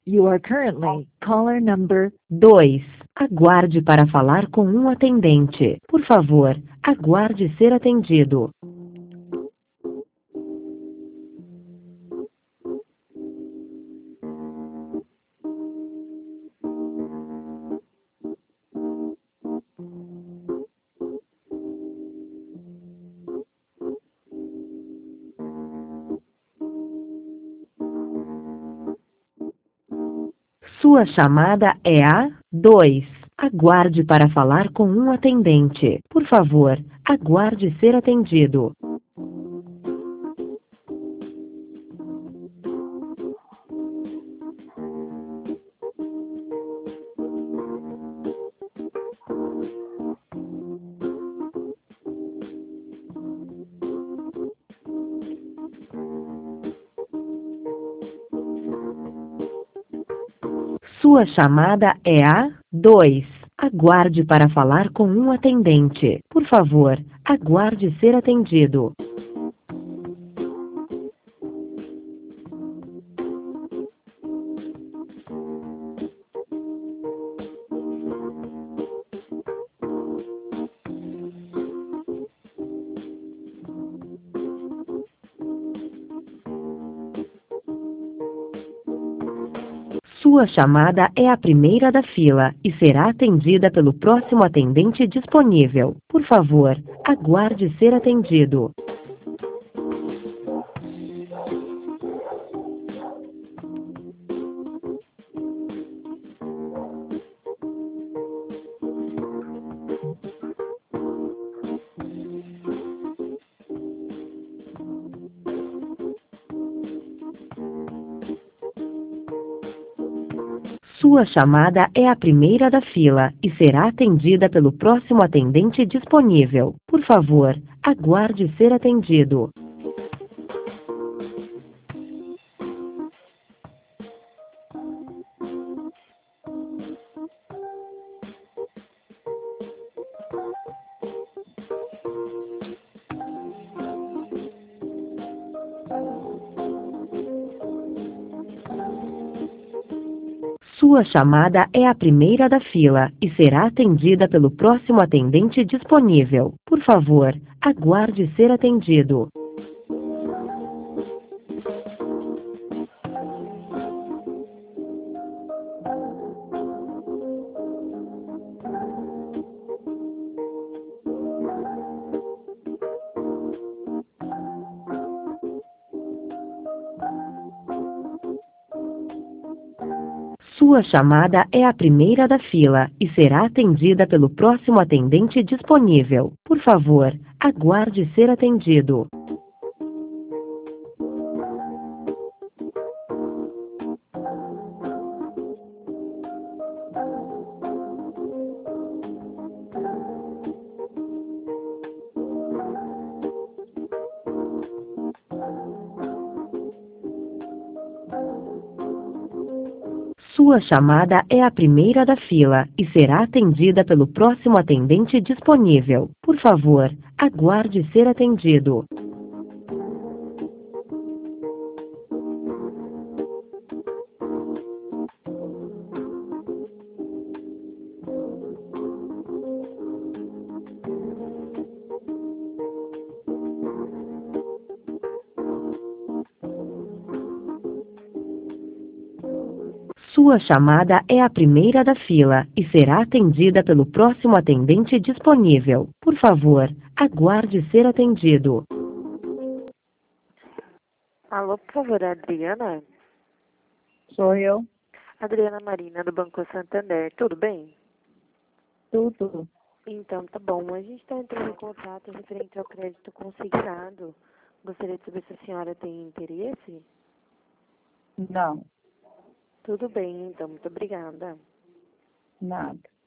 You are currently caller number 2. Aguarde para falar com um atendente. Por favor, aguarde ser atendido. Sua chamada é a 2. Aguarde para falar com um atendente. Por favor, aguarde ser atendido. Sua chamada é a 2. Aguarde para falar com um atendente. Por favor, aguarde ser atendido. Sua chamada é a primeira da fila e será atendida pelo próximo atendente disponível. Por favor, aguarde ser atendido. Sua chamada é a primeira da fila e será atendida pelo próximo atendente disponível. Por favor, aguarde ser atendido. Sua chamada é a primeira da fila e será atendida pelo próximo atendente disponível. Por favor, aguarde ser atendido. Sua chamada é a primeira da fila e será atendida pelo próximo atendente disponível. Por favor, aguarde ser atendido. Sua chamada é a primeira da fila e será atendida pelo próximo atendente disponível. Por favor, aguarde ser atendido. Sua chamada é a primeira da fila e será atendida pelo próximo atendente disponível. Por favor, aguarde ser atendido. Alô, por favor, Adriana? Sou eu. Adriana Marina, do Banco Santander. Tudo bem? Tudo. Então, tá bom. A gente está entrando em contato referente ao crédito consignado. Gostaria de saber se a senhora tem interesse? Não, Tudo bem, então. Muito obrigada. nada.